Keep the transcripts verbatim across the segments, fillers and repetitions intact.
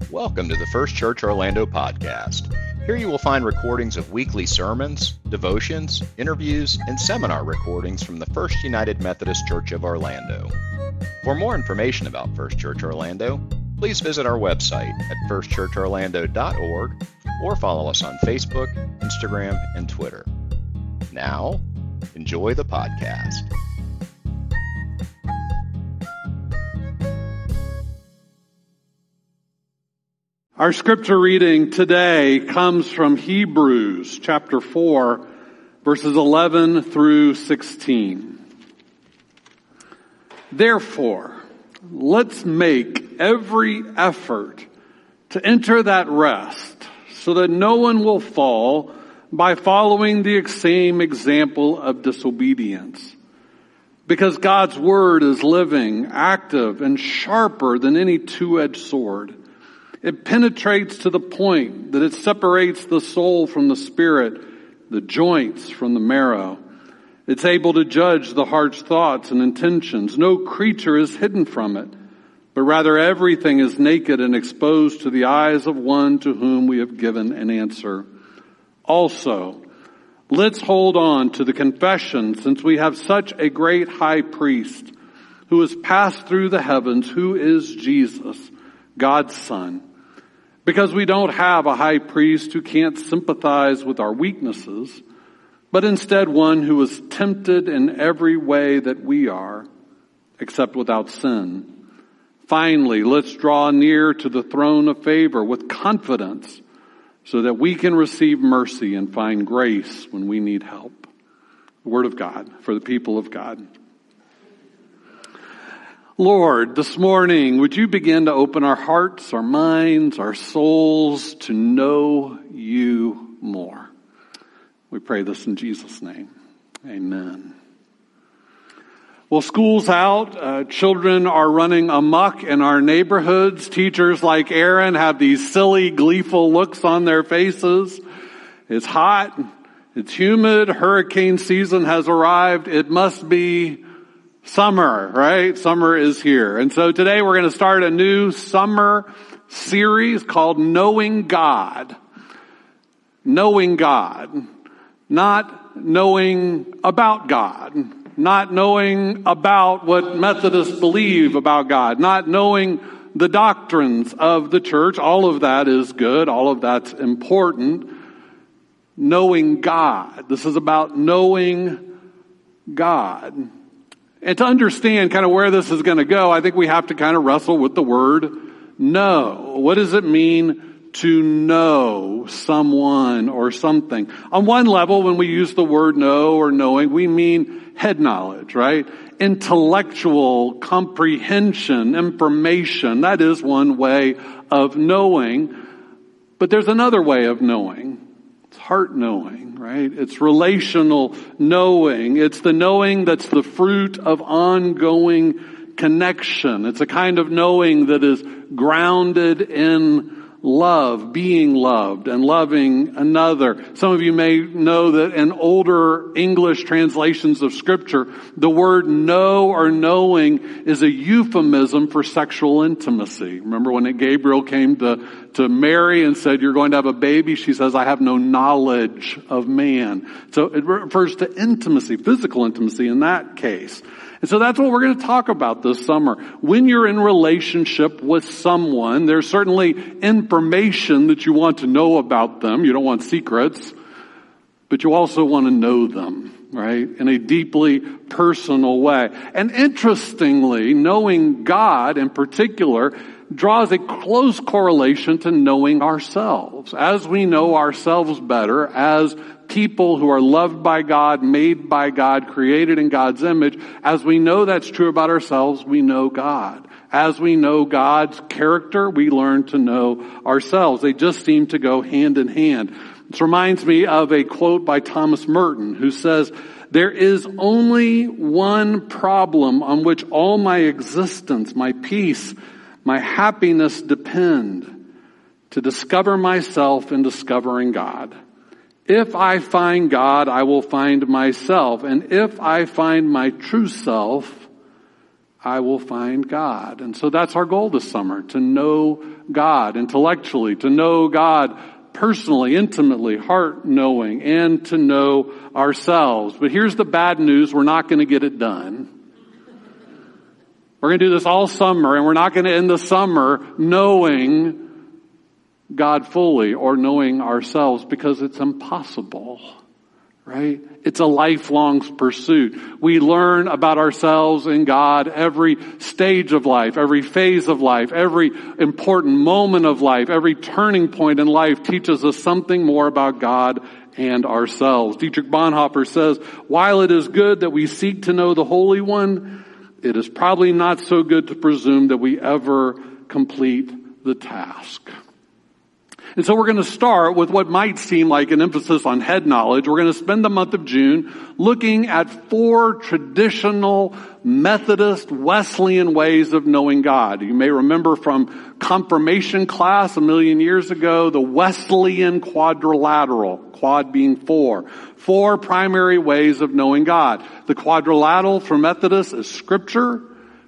Welcome to the First Church Orlando podcast. Here you will find recordings of weekly sermons, devotions, interviews, and seminar recordings from the First United Methodist Church of Orlando. For more information about First Church Orlando, please visit our website at first church orlando dot org or follow us on Facebook, Instagram, and Twitter. Now, enjoy the podcast. Our scripture reading today comes from Hebrews chapter four, verses eleven through sixteen. Therefore, let's make every effort to enter that rest so that no one will fall by following the same example of disobedience. Because God's word is living, active, and sharper than any two-edged sword. It penetrates to the point that it separates the soul from the spirit, the joints from the marrow. It's able to judge the heart's thoughts and intentions. No creature is hidden from it, but rather everything is naked and exposed to the eyes of one to whom we have given an answer. Also, let's hold on to the confession, since we have such a great high priest who has passed through the heavens, who is Jesus, God's Son. Because we don't have a high priest who can't sympathize with our weaknesses, but instead one who was tempted in every way that we are, except without sin. Finally, let's draw near to the throne of favor with confidence so that we can receive mercy and find grace when we need help. The word of God for the people of God. Lord, this morning, would you begin to open our hearts, our minds, our souls to know you more? We pray this in Jesus' name. Amen. Well, school's out. Uh, children are running amok in our neighborhoods. Teachers like Aaron have these silly, gleeful looks on their faces. It's hot. It's humid. Hurricane season has arrived. It must be summer, right? Summer is here. And so today we're going to start a new summer series called Knowing God. Knowing God. Not knowing about God. Not knowing about what Methodists believe about God. Not knowing the doctrines of the church. All of that is good. All of that's important. Knowing God. This is about knowing God. And to understand kind of where this is going to go, I think we have to kind of wrestle with the word know. What does it mean to know someone or something? On one level, when we use the word know or knowing, we mean head knowledge, right? Intellectual comprehension, information. That is one way of knowing. But there's another way of knowing. It's heart knowing, right? It's relational knowing. It's the knowing that's the fruit of ongoing connection. It's a kind of knowing that is grounded in love, being loved and loving another. Some of you may know that in older English translations of Scripture, the word know or knowing is a euphemism for sexual intimacy. Remember when Gabriel came to, to Mary and said, "You're going to have a baby," she says, "I have no knowledge of man." So it refers to intimacy, physical intimacy in that case. And so that's what we're going to talk about this summer. When you're in relationship with someone, there's certainly information that you want to know about them. You don't want secrets, but you also want to know them, right? In a deeply personal way. And interestingly, knowing God in particular draws a close correlation to knowing ourselves. As we know ourselves better, as people who are loved by God, made by God, created in God's image, as we know that's true about ourselves, we know God. As we know God's character, we learn to know ourselves. They just seem to go hand in hand. This reminds me of a quote by Thomas Merton, who says, "There is only one problem on which all my existence, my peace, my happiness depend: to discover myself in discovering God. If I find God, I will find myself. And if I find my true self, I will find God. And so that's our goal this summer, to know God intellectually, to know God personally, intimately, heart knowing, and to know ourselves. But here's the bad news, we're not going to get it done. We're going to do this all summer, and we're not going to end the summer knowing God fully or knowing ourselves, because it's impossible, right? It's a lifelong pursuit. We learn about ourselves and God every stage of life, every phase of life, every important moment of life, every turning point in life teaches us something more about God and ourselves. Dietrich Bonhoeffer says, while it is good that we seek to know the Holy One, it is probably not so good to presume that we ever complete the task. And so we're going to start with what might seem like an emphasis on head knowledge. We're going to spend the month of June looking at four traditional Methodist Wesleyan ways of knowing God. You may remember from confirmation class a million years ago, the Wesleyan quadrilateral, quad being four. Four primary ways of knowing God. The quadrilateral for Methodists is Scripture,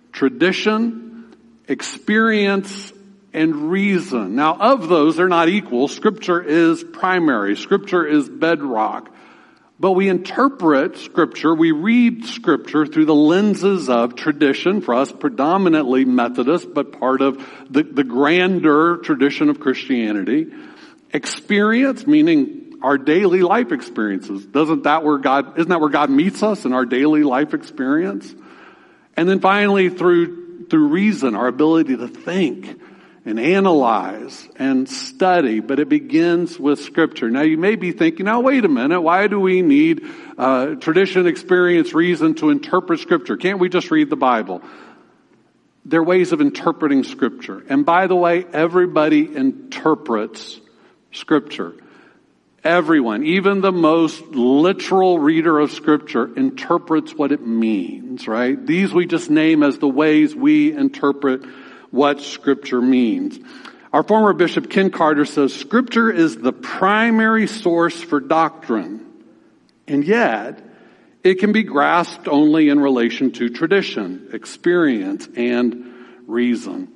tradition, experience, and reason. Now, of those, they're not equal. Scripture is primary. Scripture is bedrock. But we interpret Scripture, we read Scripture through the lenses of tradition, for us predominantly Methodist, but part of the, the grander tradition of Christianity. Experience, meaning our daily life experiences. Doesn't that where God, isn't that where God meets us, in our daily life experience? And then finally, through, through reason, our ability to think and analyze and study, but it begins with Scripture. Now you may be thinking, now wait a minute, why do we need uh, tradition, experience, reason to interpret Scripture? Can't we just read the Bible? There are ways of interpreting Scripture. And by the way, everybody interprets Scripture. Everyone, even the most literal reader of Scripture, interprets what it means, right? These we just name as the ways we interpret what Scripture means. Our former Bishop Ken Carter says, Scripture is the primary source for doctrine, and yet it can be grasped only in relation to tradition, experience, and reason.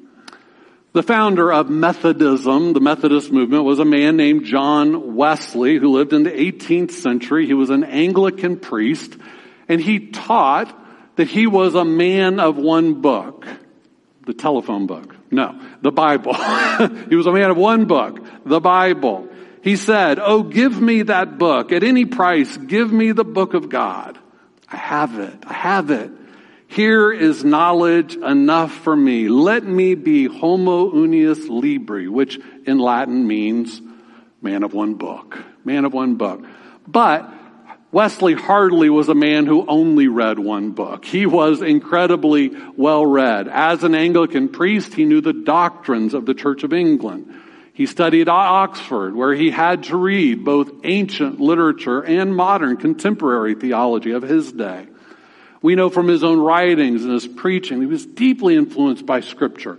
The founder of Methodism, the Methodist movement, was a man named John Wesley, who lived in the eighteenth century. He was an Anglican priest, and he taught that he was a man of one book. The telephone book. No, the Bible. He was a man of one book, the Bible. He said, oh, give me that book. At any price, give me the book of God. I have it. I have it. Here is knowledge enough for me. Let me be homo unius libri, which in Latin means man of one book. Man of one book. But Wesley hardly was a man who only read one book. He was incredibly well read. As an Anglican priest, he knew the doctrines of the Church of England. He studied at Oxford, where he had to read both ancient literature and modern contemporary theology of his day. We know from his own writings and his preaching, he was deeply influenced by Scripture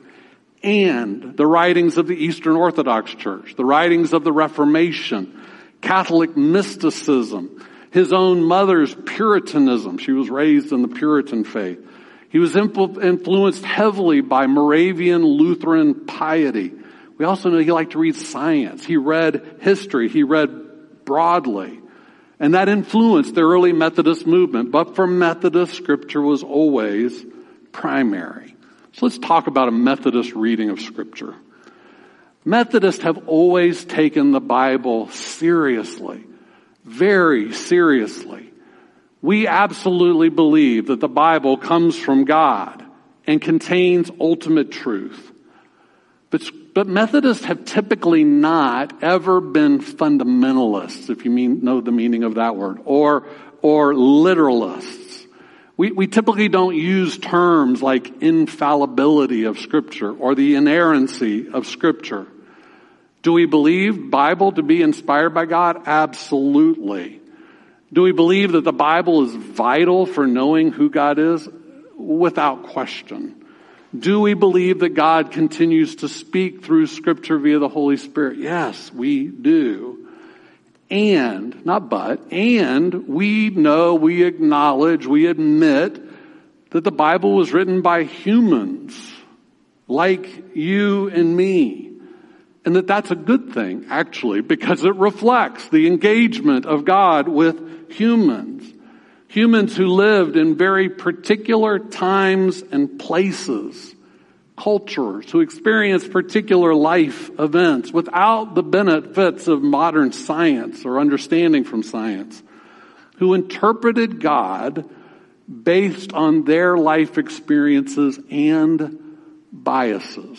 and the writings of the Eastern Orthodox Church, the writings of the Reformation, Catholic mysticism, his own mother's Puritanism. She was raised in the Puritan faith. He was influenced heavily by Moravian Lutheran piety. We also know he liked to read science. He read history. He read broadly. And that influenced the early Methodist movement. But for Methodists, Scripture was always primary. So let's talk about a Methodist reading of Scripture. Methodists have always taken the Bible seriously. Very seriously. We absolutely believe that the Bible comes from God and contains ultimate truth. But, but Methodists have typically not ever been fundamentalists, if you mean, know the meaning of that word, or, or literalists. We, we typically don't use terms like infallibility of Scripture or the inerrancy of Scripture. Do we believe Bible to be inspired by God? Absolutely. Do we believe that the Bible is vital for knowing who God is? Without question. Do we believe that God continues to speak through Scripture via the Holy Spirit? Yes, we do. And, not but, and we know, we acknowledge, we admit that the Bible was written by humans like you and me, and that that's a good thing, actually, because it reflects the engagement of God with humans. Humans who lived in very particular times and places, cultures, who experienced particular life events without the benefits of modern science or understanding from science, who interpreted God based on their life experiences and biases.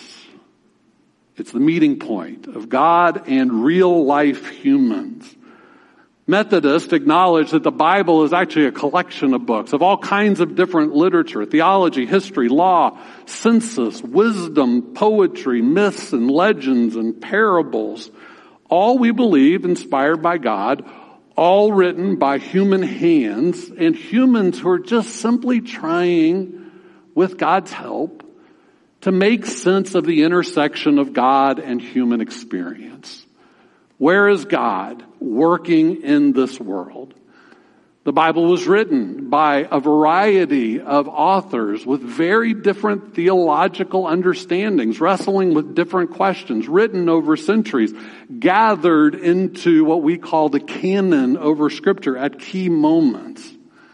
It's the meeting point of God and real life humans. Methodists acknowledge that the Bible is actually a collection of books of all kinds of different literature: theology, history, law, census, wisdom, poetry, myths and legends and parables. All, we believe, inspired by God, all written by human hands, and humans who are just simply trying, with God's help, to make sense of the intersection of God and human experience. Where is God working in this world? The Bible was written by a variety of authors with very different theological understandings, wrestling with different questions, written over centuries, gathered into what we call the canon over Scripture at key moments.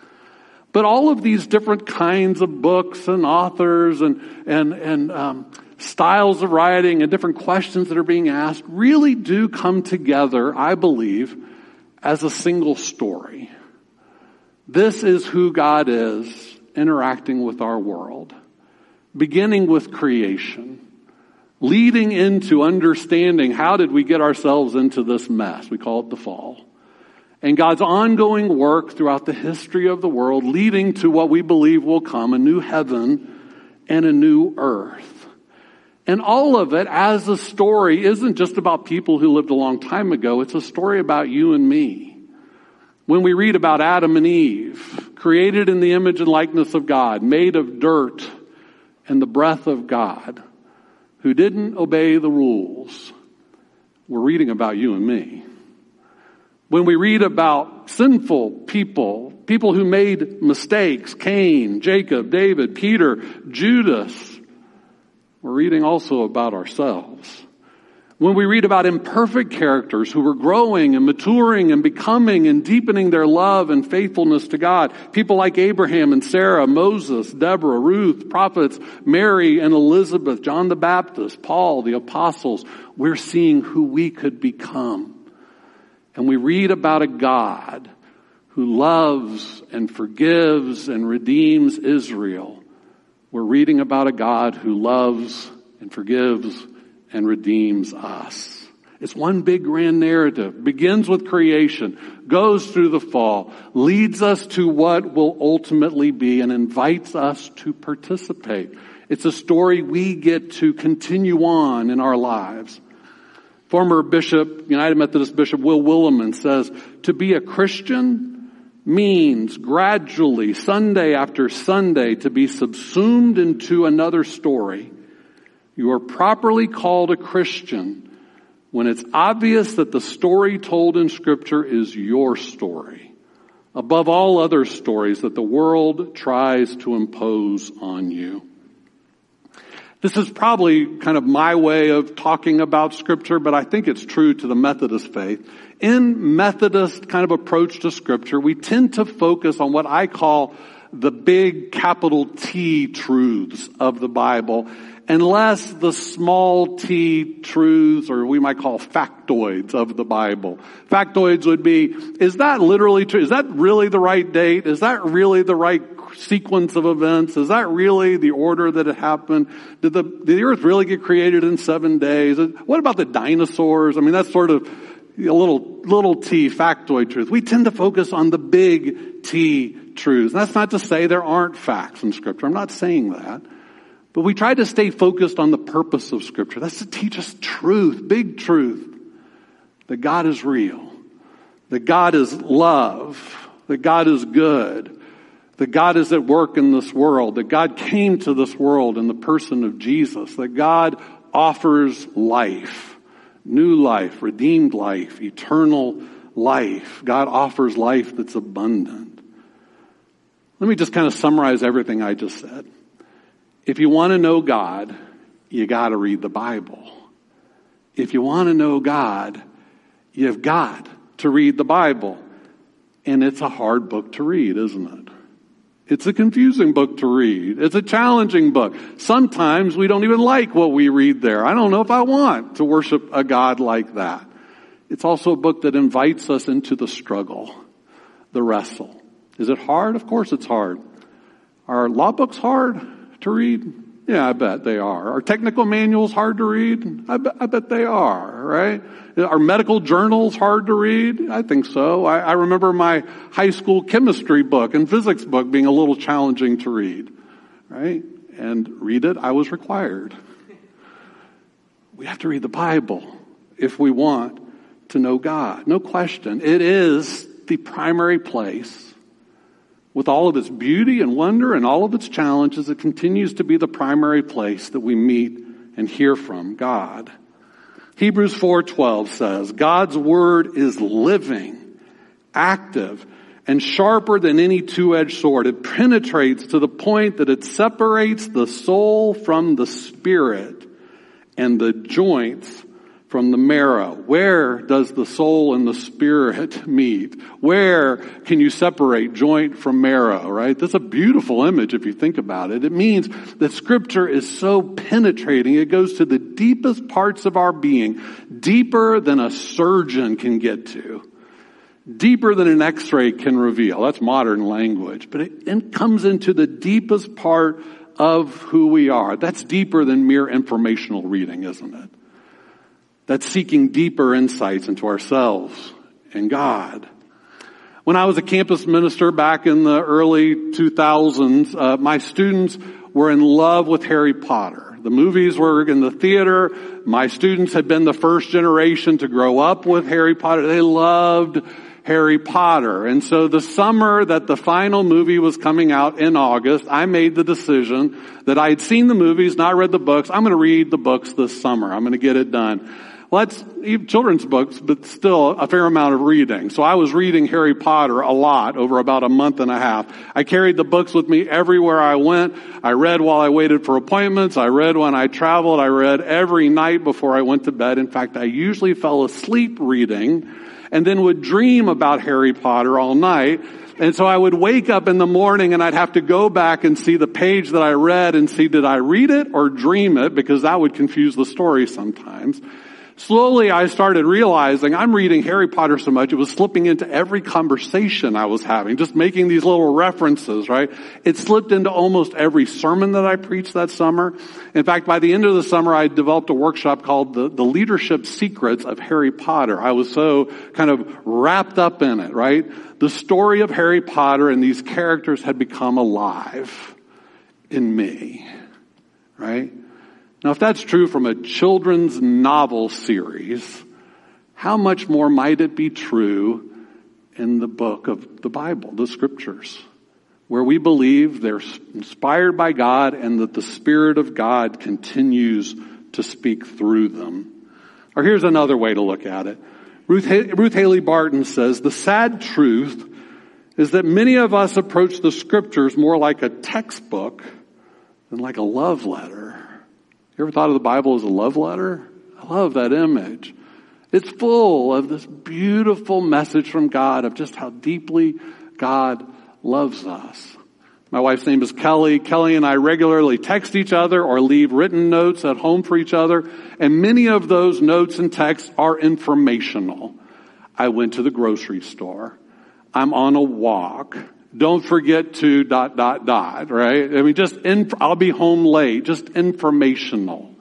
But all of these different kinds of books and authors and and and um, styles of writing and different questions that are being asked really do come together, I believe, as a single story. This is who God is interacting with our world, beginning with creation, leading into understanding how did we get ourselves into this mess. We call it the fall. And God's ongoing work throughout the history of the world, leading to what we believe will come, a new heaven and a new earth. And all of it, as a story, isn't just about people who lived a long time ago. It's a story about you and me. When we read about Adam and Eve, created in the image and likeness of God, made of dirt and the breath of God, who didn't obey the rules, we're reading about you and me. When we read about sinful people, people who made mistakes, Cain, Jacob, David, Peter, Judas, we're reading also about ourselves. When we read about imperfect characters who were growing and maturing and becoming and deepening their love and faithfulness to God, people like Abraham and Sarah, Moses, Deborah, Ruth, prophets, Mary and Elizabeth, John the Baptist, Paul, the apostles, we're seeing who we could become. And we read about a God who loves and forgives and redeems Israel. We're reading about a God who loves and forgives and redeems us. It's one big grand narrative. Begins with creation, goes through the fall, leads us to what will ultimately be, and invites us to participate. It's a story we get to continue on in our lives. Former Bishop, United Methodist Bishop Will Willimon says, to be a Christian means gradually, Sunday after Sunday, to be subsumed into another story. You are properly called a Christian when it's obvious that the story told in Scripture is your story, above all other stories that the world tries to impose on you. This is probably kind of my way of talking about Scripture, but I think it's true to the Methodist faith. In Methodist kind of approach to Scripture, we tend to focus on what I call the big capital T truths of the Bible, and less the small t truths, or we might call factoids of the Bible. Factoids would be, is that literally true? Is that really the right date? Is that really the right sequence of events? Is that really the order that it happened? Did the, did the earth really get created in seven days? What about the dinosaurs? I mean, that's sort of a little, little t factoid truth. We tend to focus on the big T truths. And that's not to say there aren't facts in Scripture. I'm not saying that. But we try to stay focused on the purpose of Scripture. That's to teach us truth, big truth. That God is real. That God is love. That God is good. That God is at work in this world. That God came to this world in the person of Jesus. That God offers life. New life, redeemed life, eternal life. God offers life that's abundant. Let me just kind of summarize everything I just said. If you want to know God, you got to read the Bible. If you want to know God, you've got to read the Bible. And it's a hard book to read, isn't it? It's a confusing book to read. It's a challenging book. Sometimes we don't even like what we read there. I don't know if I want to worship a God like that. It's also a book that invites us into the struggle, the wrestle. Is it hard? Of course it's hard. Are law books hard to read? Yeah, I bet they are. Are technical manuals hard to read? I bet, I bet they are, right? Are medical journals hard to read? I think so. I, I remember my high school chemistry book and physics book being a little challenging to read, right? And read it, I was required. We have to read the Bible if we want to know God. No question. It is the primary place. With all of its beauty and wonder and all of its challenges, it continues to be the primary place that we meet and hear from God. Hebrews four twelve says, God's word is living, active, and sharper than any two-edged sword. It penetrates to the point that it separates the soul from the spirit and the joints from the marrow. Where does the soul and the spirit meet? Where can you separate joint from marrow, right? That's a beautiful image if you think about it. It means that Scripture is so penetrating. It goes to the deepest parts of our being, deeper than a surgeon can get to, deeper than an x-ray can reveal. That's modern language. But it, it comes into the deepest part of who we are. That's deeper than mere informational reading, isn't it? That's seeking deeper insights into ourselves and God. When I was a campus minister back in the early two thousands, uh, my students were in love with Harry Potter. The movies were in the theater. My students had been the first generation to grow up with Harry Potter. They loved Harry Potter. And so the summer that the final movie was coming out in August, I made the decision that I had seen the movies, not read the books. I'm going to read the books this summer. I'm going to get it done. Well, that's children's books, but still a fair amount of reading. So I was reading Harry Potter a lot over about a month and a half. I carried the books with me everywhere I went. I read while I waited for appointments. I read when I traveled. I read every night before I went to bed. In fact, I usually fell asleep reading and then would dream about Harry Potter all night. And so I would wake up in the morning and I'd have to go back and see the page that I read and see, did I read it or dream it? Because that would confuse the story sometimes. Slowly, I started realizing I'm reading Harry Potter so much, it was slipping into every conversation I was having, just making these little references, right? It slipped into almost every sermon that I preached that summer. In fact, by the end of the summer, I developed a workshop called the, the Leadership Secrets of Harry Potter. I was so kind of wrapped up in it, right? The story of Harry Potter and these characters had become alive in me, right? Now, if that's true from a children's novel series, how much more might it be true in the book of the Bible, the Scriptures, where we believe they're inspired by God and that the Spirit of God continues to speak through them? Or here's another way to look at it. Ruth, Ruth Haley Barton says, the sad truth is that many of us approach the Scriptures more like a textbook than like a love letter. You ever thought of the Bible as a love letter? I love that image. It's full of this beautiful message from God of just how deeply God loves us. My wife's name is Kelly. Kelly and I regularly text each other or leave written notes at home for each other. And many of those notes and texts are informational. I went to the grocery store. I'm on a walk. Don't forget to dot, dot, dot, right? I mean, just, in, I'll be home late, just informational.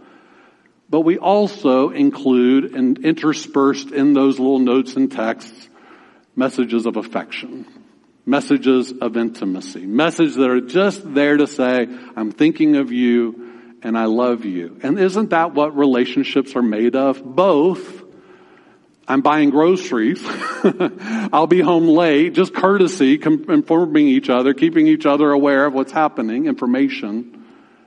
But we also include and interspersed in those little notes and texts, messages of affection, messages of intimacy, messages that are just there to say, I'm thinking of you and I love you. And isn't that what relationships are made of? Both. I'm buying groceries. I'll be home late. Just courtesy, informing each other, keeping each other aware of what's happening, information,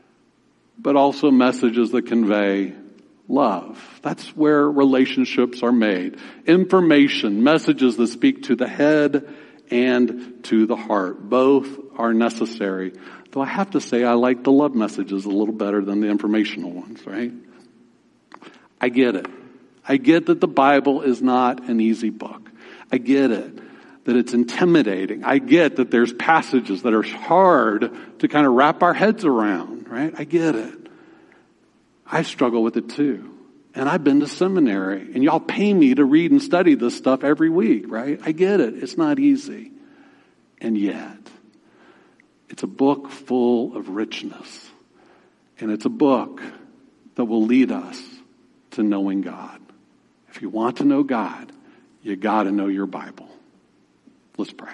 but also messages that convey love. That's where relationships are made. Information, messages that speak to the head and to the heart, both are necessary. Though I have to say I like the love messages a little better than the informational ones, right? I get it. I get that the Bible is not an easy book. I get it, that it's intimidating. I get that there's passages that are hard to kind of wrap our heads around, right? I get it. I struggle with it too. And I've been to seminary, and y'all pay me to read and study this stuff every week, right? I get it. It's not easy. And yet, it's a book full of richness. And it's a book that will lead us to knowing God. If you want to know God, you got to know your Bible. Let's pray.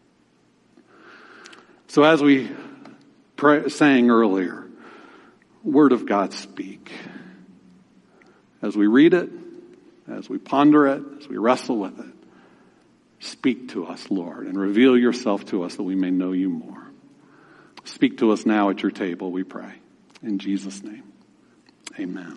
So as we pray, sang earlier, Word of God, speak. As we read it, as we ponder it, as we wrestle with it, speak to us, Lord, and reveal yourself to us that we may know you more. Speak to us now at your table, we pray. In Jesus' name, amen.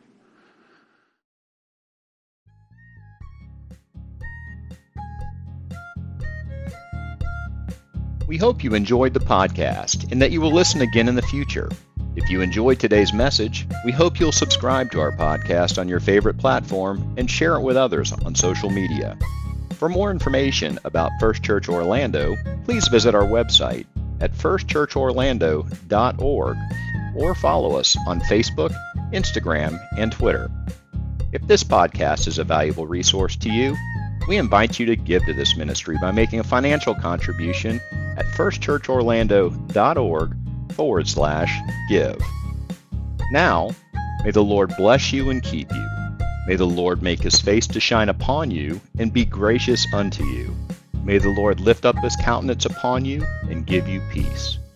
We hope you enjoyed the podcast and that you will listen again in the future. If you enjoyed today's message, we hope you'll subscribe to our podcast on your favorite platform and share it with others on social media. For more information about First Church Orlando, please visit our website at first church orlando dot org or follow us on Facebook, Instagram, and Twitter. If this podcast is a valuable resource to you, we invite you to give to this ministry by making a financial contribution at first church orlando dot org forward slash give. Now, may the Lord bless you and keep you. May the Lord make his face to shine upon you and be gracious unto you. May the Lord lift up his countenance upon you and give you peace.